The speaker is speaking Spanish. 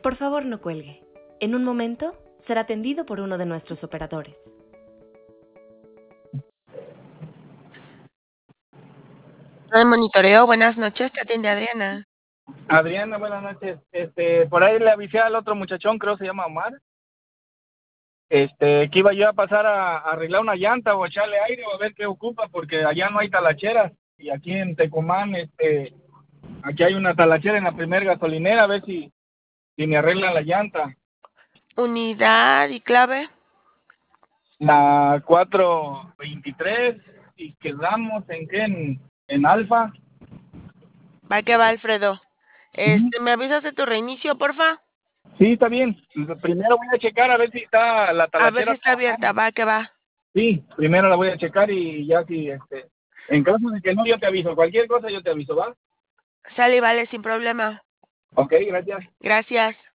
Por favor, no cuelgue. En un momento será atendido por uno de nuestros operadores. De monitoreo, buenas noches, te atiende Adriana. Adriana, buenas noches. Por ahí le avisé al otro muchachón, creo que se llama Omar, que iba yo a pasar a arreglar una llanta o echarle aire o a ver qué ocupa, porque allá no hay talacheras. Y aquí en Tecomán, aquí hay una talachera en la primer gasolinera, a ver si me arreglan la llanta. Unidad y clave. La 423 y quedamos en qué, en Alfa. Va que va, Alfredo. ¿Me avisas de tu reinicio, porfa? Sí, está bien. Primero voy a checar a ver si está la talachera. A ver si está abierta, va que va. Sí, primero la voy a checar y ya si, en caso de que no, yo te aviso. Cualquier cosa yo te aviso, ¿va? Sale y vale, sin problema. Ok, gracias. Gracias.